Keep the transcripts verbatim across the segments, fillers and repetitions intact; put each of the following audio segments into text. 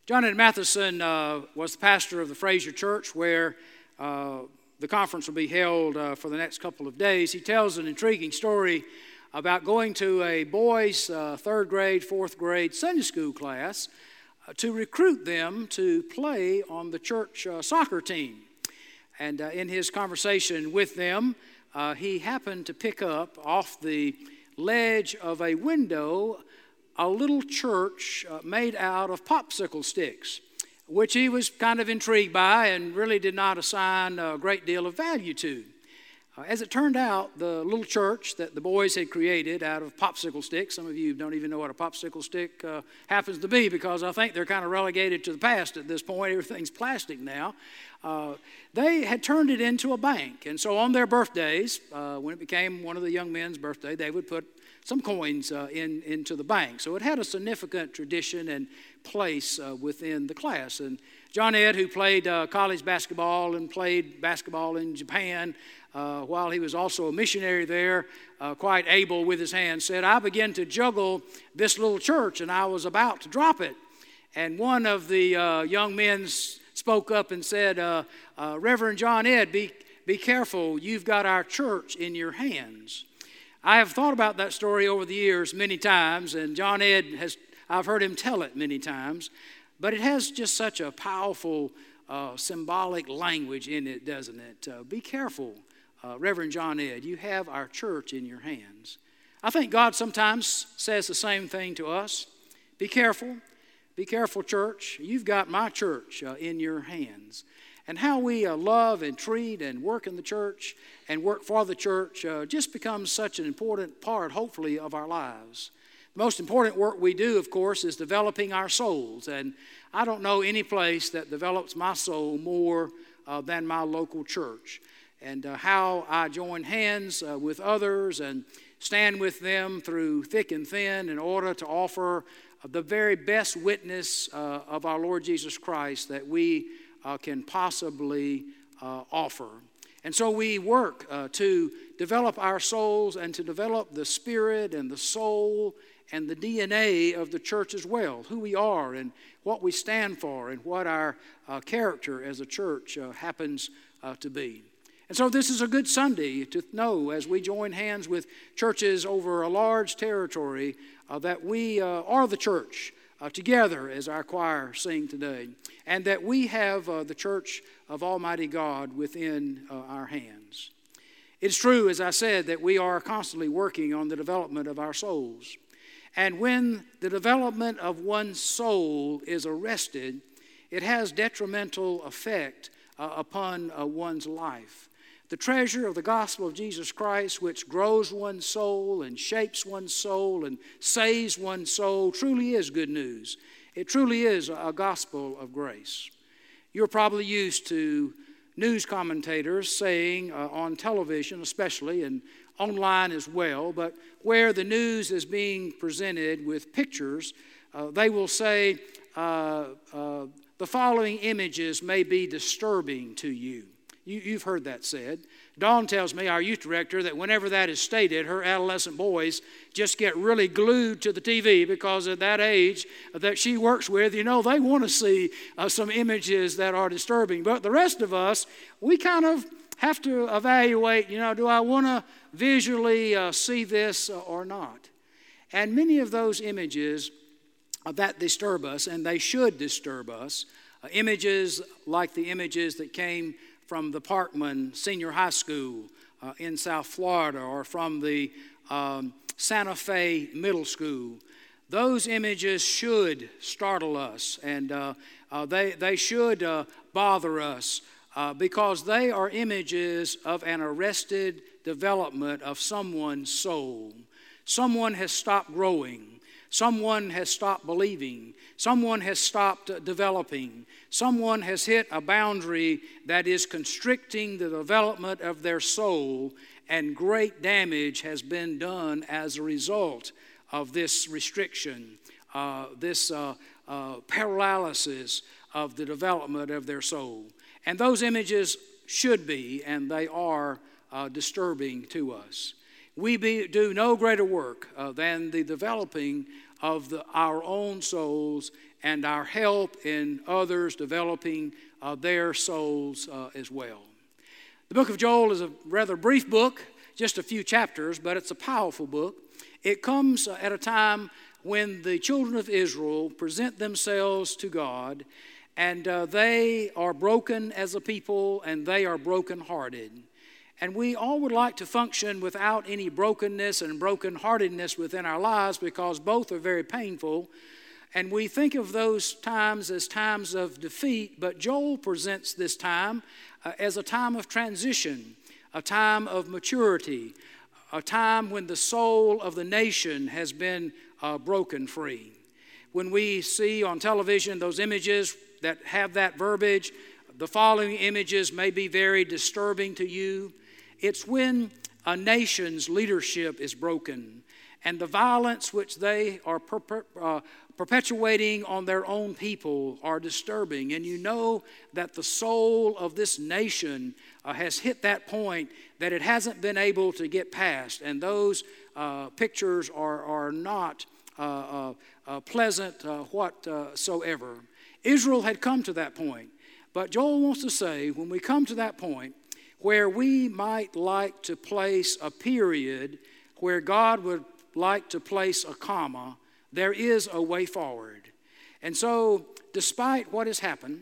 John Ed Matheson uh, was the pastor of the Fraser Church, where uh, the conference will be held uh, for the next couple of days. He tells an intriguing story about going to a boys' uh, third grade, fourth grade Sunday school class uh, to recruit them to play on the church uh, soccer team. And uh, in his conversation with them, uh, he happened to pick up off the ledge of a window a little church uh, made out of popsicle sticks, which he was kind of intrigued by and really did not assign a great deal of value to. Uh, as it turned out, the little church that the boys had created out of popsicle sticks — some of you don't even know what a popsicle stick uh, happens to be, because I think they're kind of relegated to the past at this point. Everything's plastic now. Uh, they had turned it into a bank. And so on their birthdays, uh, when it became one of the young men's birthday, they would put some coins uh, in, into the bank. So it had a significant tradition and place uh, within the class. And John Ed, who played uh, college basketball and played basketball in Japan, uh, while he was also a missionary there, uh, quite able with his hands, said, "I began to juggle this little church, and I was about to drop it." And one of the uh, young men spoke up and said, uh, uh, "Reverend John Ed, be, be careful. You've got our church in your hands." I have thought about that story over the years many times, and John Ed has, I've heard him tell it many times, but it has just such a powerful uh, symbolic language in it, doesn't it? Uh, be careful, uh, Reverend John Ed, you have our church in your hands. I think God sometimes says the same thing to us. Be careful, be careful, church. You've got my church uh, in your hands. And how we uh, love and treat and work in the church and work for the church uh, just becomes such an important part, hopefully, of our lives. The most important work we do, of course, is developing our souls. And I don't know any place that develops my soul more uh, than my local church. And uh, how I join hands uh, with others and stand with them through thick and thin in order to offer the very best witness uh, of our Lord Jesus Christ that we Uh, can possibly uh, offer. And so we work uh, to develop our souls and to develop the spirit and the soul and the D N A of the church as well, who we are and what we stand for and what our uh, character as a church uh, happens uh, to be. And so this is a good Sunday to know, as we join hands with churches over a large territory, uh, that we uh, are the church Uh, together, as our choir sing today, and that we have uh, the church of Almighty God within uh, our hands. It's true, as I said, that we are constantly working on the development of our souls. And when the development of one's soul is arrested, it has detrimental effect uh, upon uh, one's life. The treasure of the gospel of Jesus Christ, which grows one's soul and shapes one's soul and saves one's soul, truly is good news. It truly is a gospel of grace. You're probably used to news commentators saying uh, on television especially, and online as well, but where the news is being presented with pictures, uh, they will say uh, uh, the following images may be disturbing to you. You, you've heard that said. Dawn tells me, our youth director, that whenever that is stated, her adolescent boys just get really glued to the T V, because at that age that she works with, you know, they want to see uh, some images that are disturbing. But the rest of us, we kind of have to evaluate, you know, do I want to visually uh, see this or not? And many of those images uh, that disturb us, and they should disturb us, uh, images like the images that came from the Parkman Senior High School uh, in South Florida, or from the um, Santa Fe Middle School. Those images should startle us, and uh, uh, they, they should uh, bother us uh, because they are images of an arrested development of someone's soul. Someone has stopped growing. Someone has stopped believing. Someone has stopped developing. Someone has hit a boundary that is constricting the development of their soul, and great damage has been done as a result of this restriction, uh, this uh, uh, paralysis of the development of their soul. And those images should be, and they are, uh, disturbing to us. We be, do no greater work uh, than the developing of the, our own souls and our help in others developing uh, their souls uh, as well. The book of Joel is a rather brief book, just a few chapters, but it's a powerful book. It comes at a time when the children of Israel present themselves to God, and uh, they are broken as a people, and they are brokenhearted. And we all would like to function without any brokenness and brokenheartedness within our lives, because both are very painful. And we think of those times as times of defeat, but Joel presents this time uh, as a time of transition, a time of maturity, a time when the soul of the nation has been uh, broken free. When we see on television those images that have that verbiage, the following images may be very disturbing to you. It's when a nation's leadership is broken, and the violence which they are per- uh, perpetuating on their own people are disturbing. And you know that the soul of this nation uh, has hit that point that it hasn't been able to get past. And those uh, pictures are, are not uh, uh, uh, pleasant uh, whatsoever. Israel had come to that point. But Joel wants to say, when we come to that point where we might like to place a period, where God would like to place a comma, there is a way forward. And so, despite what has happened,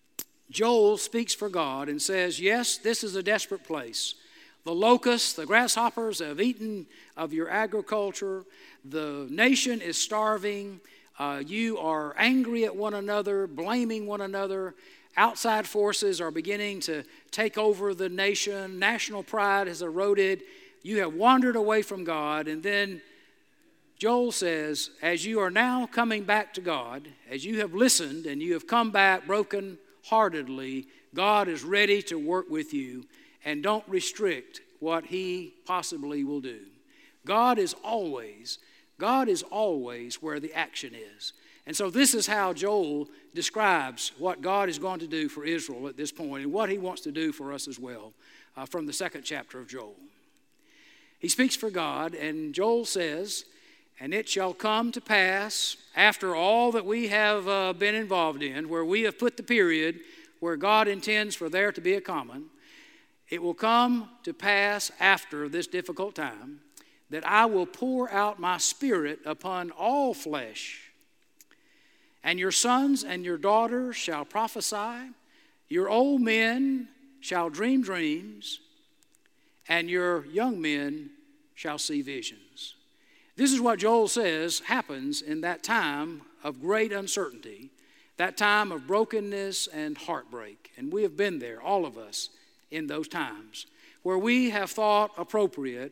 Joel speaks for God and says, yes, this is a desperate place. The locusts, the grasshoppers have eaten of your agriculture. The nation is starving. Uh, you are angry at one another, blaming one another. Outside forces are beginning to take over the nation. National pride has eroded. You have wandered away from God. And then Joel says, as you are now coming back to God, as you have listened and you have come back broken-heartedly, God is ready to work with you, and don't restrict what he possibly will do. God is always, God is always where the action is. And so this is how Joel describes what God is going to do for Israel at this point, and what he wants to do for us as well uh, from the second chapter of Joel. He speaks for God, and Joel says, and it shall come to pass after all that we have uh, been involved in, where we have put the period, where God intends for there to be a comma, it will come to pass after this difficult time that I will pour out my spirit upon all flesh. And your sons and your daughters shall prophesy, your old men shall dream dreams, and your young men shall see visions. This is what Joel says happens in that time of great uncertainty, that time of brokenness and heartbreak. And we have been there, all of us, in those times, where we have thought appropriate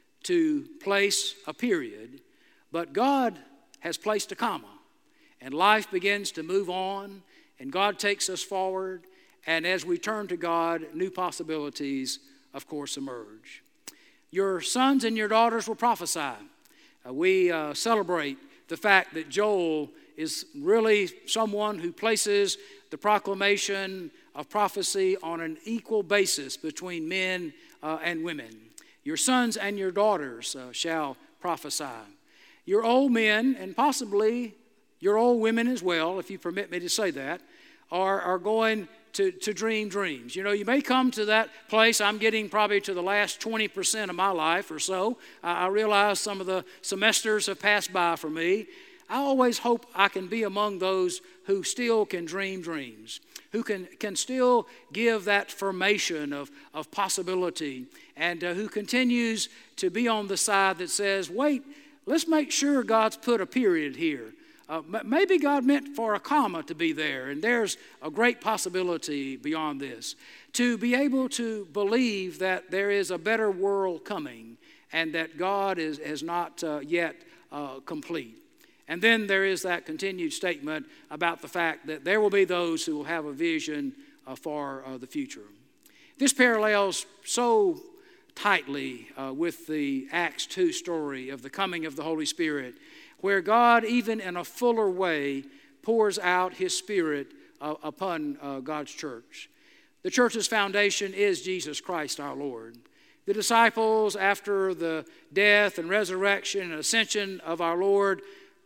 to place a period, but God has placed a comma, and life begins to move on, and God takes us forward, and as we turn to God, new possibilities, of course, emerge. Your sons and your daughters will prophesy. Uh, we uh, celebrate the fact that Joel is really someone who places the proclamation of prophecy on an equal basis between men uh, and women. Your sons and your daughters uh, shall prophesy. Your old men, and possibly your old women as well, if you permit me to say that, are, are going to, to dream dreams. You know, you may come to that place. I'm getting probably to the last twenty percent of my life or so. I, I realize some of the semesters have passed by for me. I always hope I can be among those who still can dream dreams, who can, can still give that formation of, of possibility, and uh, who continues to be on the side that says, wait, let's make sure God's put a period here. Uh, maybe God meant for a comma to be there, and there's a great possibility beyond this. To be able to believe that there is a better world coming, and that God is, is not uh, yet uh, complete. And then there is that continued statement about the fact that there will be those who will have a vision uh, for uh, the future. This parallels so tightly uh, with the Acts two story of the coming of the Holy Spirit, where God, even in a fuller way, pours out his Spirit uh, upon uh, God's church. The church's foundation is Jesus Christ our Lord. The disciples, after the death and resurrection and ascension of our Lord,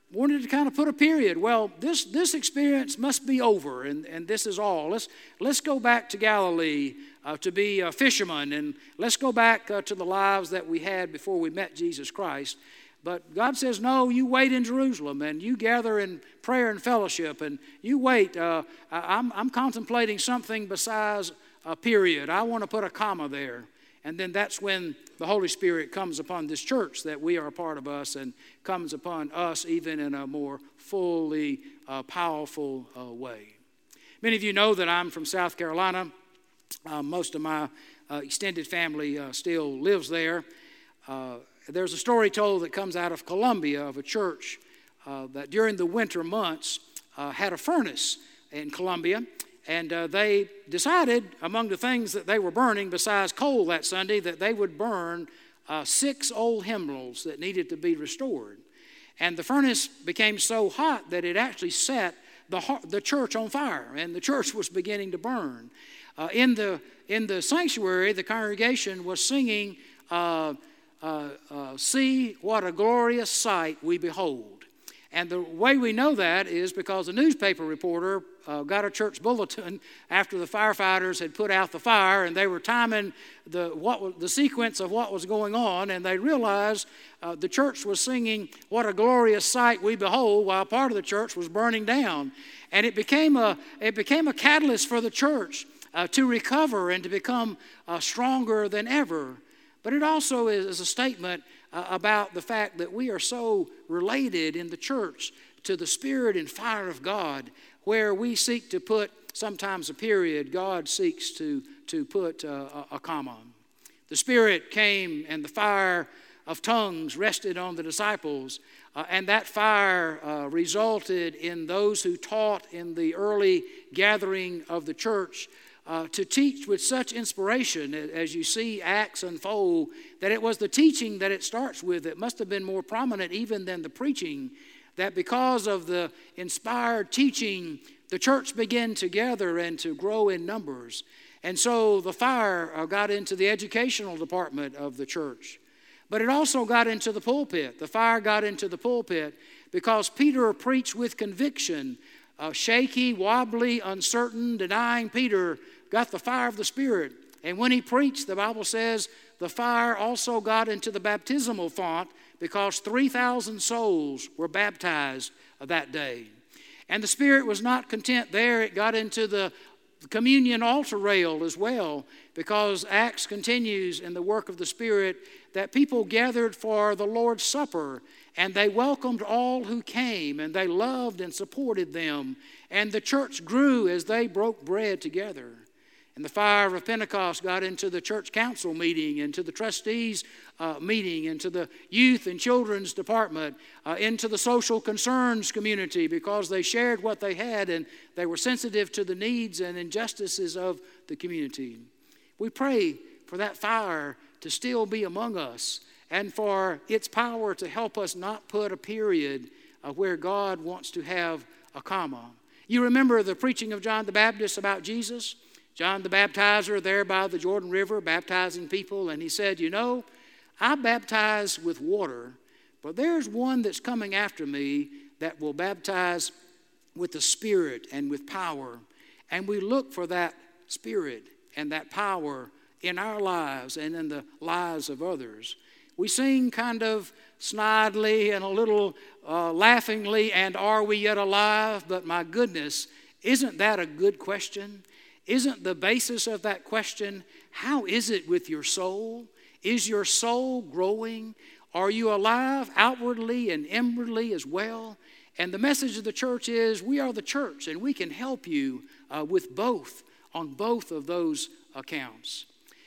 wanted to kind of put a period. Well, this, this experience must be over, and, and this is all. Let's, let's go back to Galilee uh, to be uh, fishermen, and let's go back uh, to the lives that we had before we met Jesus Christ. But God says, no, you wait in Jerusalem, and you gather in prayer and fellowship, and you wait. Uh, I'm, I'm contemplating something besides a period. I want to put a comma there. And then that's when the Holy Spirit comes upon this church that we are a part of us, and comes upon us even in a more fully uh, powerful uh, way. Many of you know that I'm from South Carolina. Uh, most of my uh, extended family uh, still lives there. Uh, there's a story told that comes out of Columbia of a church uh, that during the winter months uh, had a furnace in Columbia. And uh, they decided, among the things that they were burning, besides coal that Sunday, that they would burn uh, six old hymnals that needed to be restored. And the furnace became so hot that it actually set the, the church on fire, and the church was beginning to burn. Uh, in, the, in the sanctuary, the congregation was singing, uh, uh, uh, "See what a glorious sight we behold." And the way we know that is because a newspaper reporter uh, got a church bulletin after the firefighters had put out the fire, and they were timing the what the sequence of what was going on, and they realized uh, the church was singing "What a glorious sight we behold," while part of the church was burning down, and it became a it became a catalyst for the church uh, to recover and to become uh, stronger than ever. But it also is, is a statement uh, about the fact that we are so related in the church to the Spirit and fire of God, where we seek to put sometimes a period, God seeks to, to put uh, a, a comma. The Spirit came and the fire of tongues rested on the disciples, uh, and that fire uh, resulted in those who taught in the early gathering of the church Uh, to teach with such inspiration, as you see Acts unfold, that it was the teaching that it starts with that must have been more prominent even than the preaching, that because of the inspired teaching, the church began to gather and to grow in numbers. And so the fire uh, got into the educational department of the church. But it also got into the pulpit. The fire got into the pulpit because Peter preached with conviction. Uh, shaky, wobbly, uncertain, denying Peter got the fire of the Spirit. And when he preached, the Bible says the fire also got into the baptismal font because three thousand souls were baptized that day. And the Spirit was not content there. It got into the communion altar rail as well, because Acts continues in the work of the Spirit that people gathered for the Lord's Supper, and they welcomed all who came, and they loved and supported them. And the church grew as they broke bread together. And the fire of Pentecost got into the church council meeting, into the trustees uh, meeting, into the youth and children's department, uh, into the social concerns community, because they shared what they had and they were sensitive to the needs and injustices of the community. We pray for that fire to still be among us, and for its power to help us not put a period uh, where God wants to have a comma. You remember the preaching of John the Baptist about Jesus? John the Baptizer there by the Jordan River baptizing people, and he said, you know, I baptize with water, but there's one that's coming after me that will baptize with the Spirit and with power. And we look for that Spirit and that power in our lives and in the lives of others. We sing kind of snidely and a little uh, laughingly, and are we yet alive? But my goodness, isn't that a good question? Isn't the basis of that question, how is it with your soul? Is your soul growing? Are you alive outwardly and inwardly as well? And the message of the church is, we are the church, and we can help you uh, with both, on both of those accounts.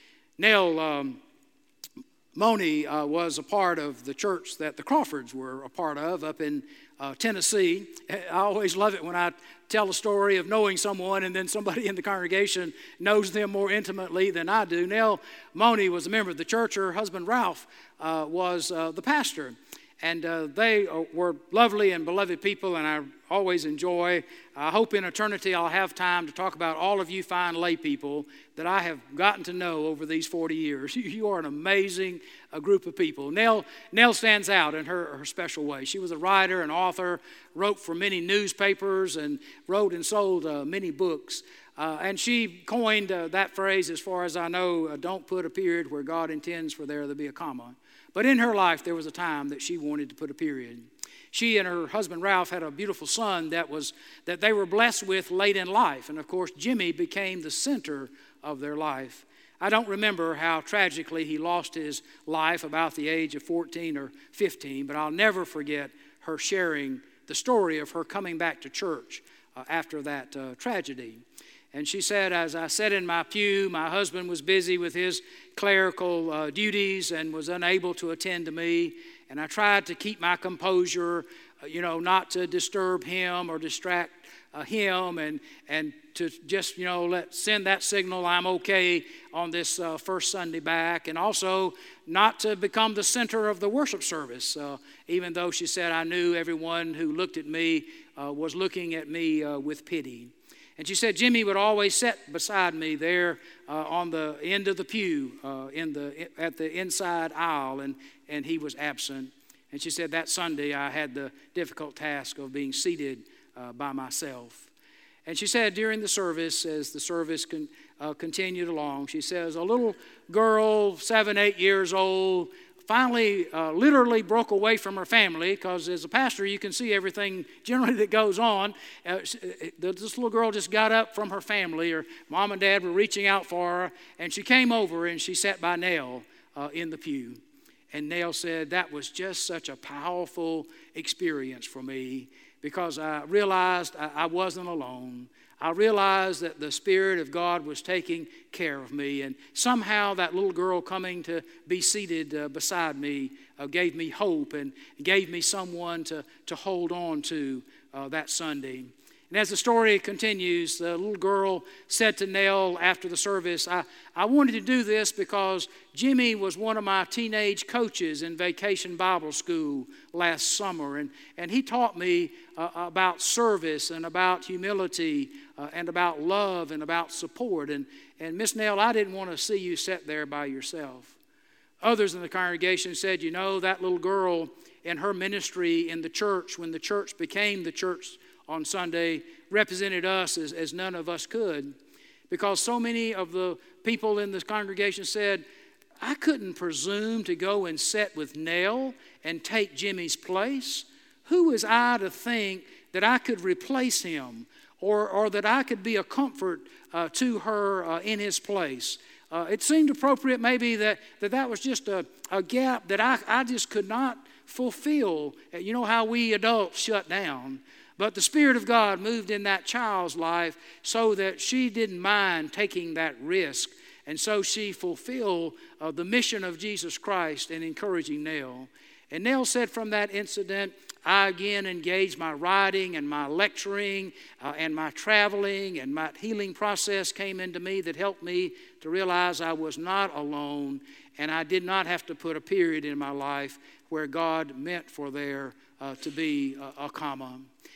Nell um, Moni uh, was a part of the church that the Crawfords were a part of up in uh, Tennessee. I always love it when I tell a story of knowing someone and then somebody in the congregation knows them more intimately than I do. Nell Moni was a member of the church. Her husband Ralph uh, was uh, the pastor. And uh, they were lovely and beloved people, and I always enjoy. I hope in eternity I'll have time to talk about all of you fine lay people that I have gotten to know over these forty years. You are an amazing uh, group of people. Nell, Nell stands out in her, her special way. She was a writer, an author, wrote for many newspapers, and wrote and sold uh, many books. Uh, and she coined uh, that phrase, as far as I know, uh, don't put a period where God intends for there to be a comma. But in her life, there was a time that she wanted to put a period. She and her husband, Ralph, had a beautiful son that was that they were blessed with late in life. And, of course, Jimmy became the center of their life. I don't remember how tragically he lost his life about the age of fourteen or fifteen, but I'll never forget her sharing the story of her coming back to church uh, after that uh, tragedy. And she said, as I sat in my pew, my husband was busy with his clerical uh, duties and was unable to attend to me. And I tried to keep my composure, uh, you know, not to disturb him or distract uh, him, and and to just, you know, let send that signal I'm okay on this uh, first Sunday back. And also not to become the center of the worship service, uh, even though she said I knew everyone who looked at me uh, was looking at me uh, with pity. And she said Jimmy would always sit beside me there uh, on the end of the pew uh, in the at the inside aisle, and, and he was absent. And she said that Sunday I had the difficult task of being seated uh, by myself. And she said during the service, as the service con, uh, continued along, she says a little girl, seven, eight years old, finally uh, literally broke away from her family, because as a pastor you can see everything generally that goes on. Uh, this little girl just got up from her family. Her mom and dad were reaching out for her, and she came over and she sat by Nell uh, in the pew. And Nell said that was just such a powerful experience for me, because I realized I, I wasn't alone. I realized that the Spirit of God was taking care of me. And somehow that little girl coming to be seated uh, beside me uh, gave me hope and gave me someone to, to hold on to uh, that Sunday. And as the story continues, the little girl said to Nell after the service, I, I wanted to do this because Jimmy was one of my teenage coaches in Vacation Bible School last summer. And, and he taught me uh, about service and about humility uh, and about love and about support. And, and Miss Nell, I didn't want to see you sit there by yourself. Others in the congregation said, you know, that little girl in her ministry in the church, when the church became the church on Sunday, represented us as, as none of us could, because so many of the people in this congregation said, I couldn't presume to go and sit with Nell and take Jimmy's place. Who was I to think that I could replace him, or, or that I could be a comfort uh, to her uh, in his place? Uh, it seemed appropriate maybe that that, that was just a, a gap that I, I just could not fulfill. You know how we adults shut down. But the Spirit of God moved in that child's life so that she didn't mind taking that risk. And so she fulfilled uh, the mission of Jesus Christ in encouraging Nell. And Nell said from that incident, I again engaged my writing and my lecturing uh, and my traveling, and my healing process came into me that helped me to realize I was not alone, and I did not have to put a period in my life where God meant for there uh, to be a, a comma.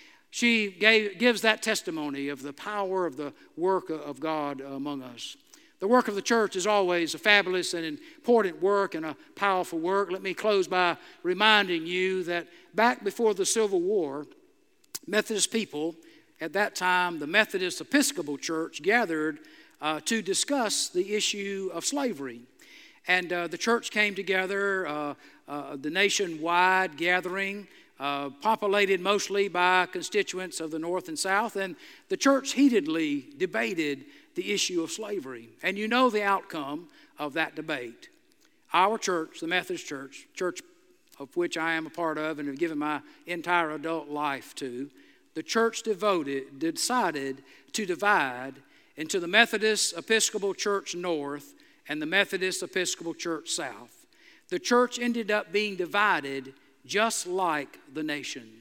She gave, gives that testimony of the power of the work of God among us. The work of the church is always a fabulous and important work and a powerful work. Let me close by reminding you that back before the Civil War, Methodist people, at that time, the Methodist Episcopal Church gathered uh, to discuss the issue of slavery. And uh, the church came together, uh, uh, the nationwide gathering, Uh, populated mostly by constituents of the North and South, and the church heatedly debated the issue of slavery. And you know the outcome of that debate. Our church, the Methodist Church, church of which I am a part of and have given my entire adult life to, the church devoted, decided to divide into the Methodist Episcopal Church North and the Methodist Episcopal Church South. The church ended up being divided just like the nation.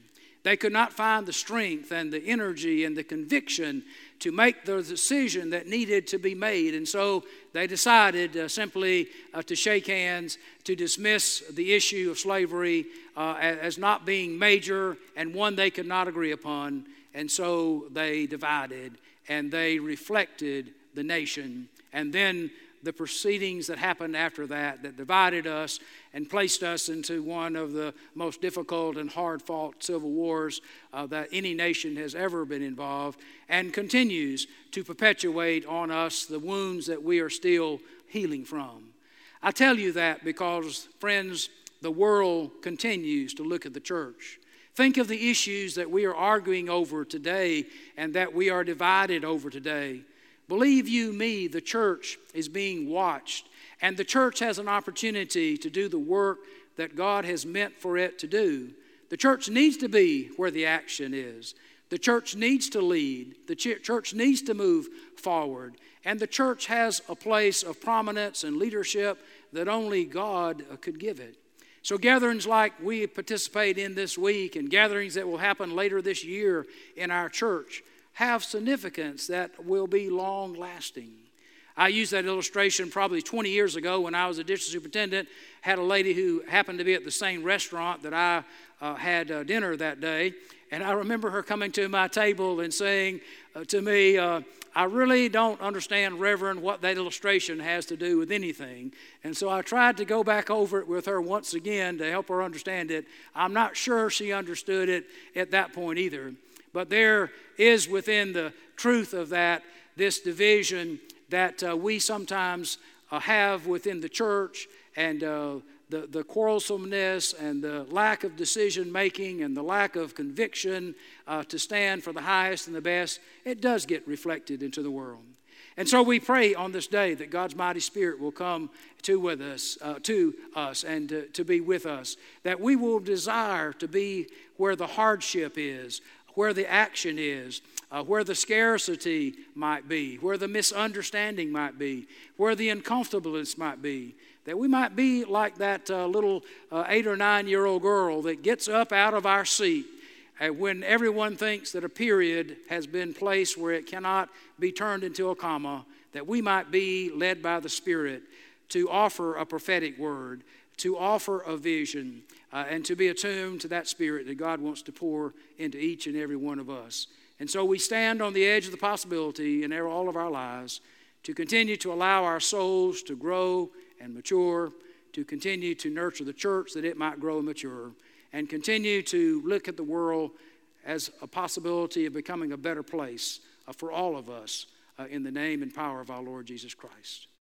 They could not find the strength and the energy and the conviction to make the decision that needed to be made. And so they decided uh, simply uh, to shake hands, to dismiss the issue of slavery uh, as not being major and one they could not agree upon. And so they divided and they reflected the nation. And then the proceedings that happened after that, that divided us and placed us into one of the most difficult and hard-fought civil wars uh, that any nation has ever been involved, and continues to perpetuate on us the wounds that we are still healing from. I tell you that because, friends, the world continues to look at the church. Think of the issues that we are arguing over today and that we are divided over today. Believe you me, the church is being watched, and the church has an opportunity to do the work that God has meant for it to do. The church needs to be where the action is. The church needs to lead. The ch- church needs to move forward. And the church has a place of prominence and leadership that only God could give it. So gatherings like we participate in this week and gatherings that will happen later this year in our church have significance that will be long-lasting. I used that illustration probably twenty years ago when I was a district superintendent. Had a lady who happened to be at the same restaurant that I uh, had uh, dinner that day. And I remember her coming to my table and saying uh, to me, uh, I really don't understand, Reverend, what that illustration has to do with anything. And so I tried to go back over it with her once again to help her understand it. I'm not sure she understood it at that point either. But there is within the truth of that, this division that uh, we sometimes uh, have within the church, and uh, the, the quarrelsomeness and the lack of decision making and the lack of conviction uh, to stand for the highest and the best. It does get reflected into the world. And so we pray on this day that God's mighty Spirit will come to with us, uh, to us and to, to be with us, that we will desire to be where the hardship is, where the action is, uh, where the scarcity might be, where the misunderstanding might be, where the uncomfortableness might be, that we might be like that uh, little uh, eight or nine-year-old girl that gets up out of our seat uh, when everyone thinks that a period has been placed where it cannot be turned into a comma, that we might be led by the Spirit to offer a prophetic word, to offer a vision, uh, and to be attuned to that Spirit that God wants to pour into each and every one of us. And so we stand on the edge of the possibility in all of our lives to continue to allow our souls to grow and mature, to continue to nurture the church that it might grow and mature, and continue to look at the world as a possibility of becoming a better place uh, for all of us uh, in the name and power of our Lord Jesus Christ.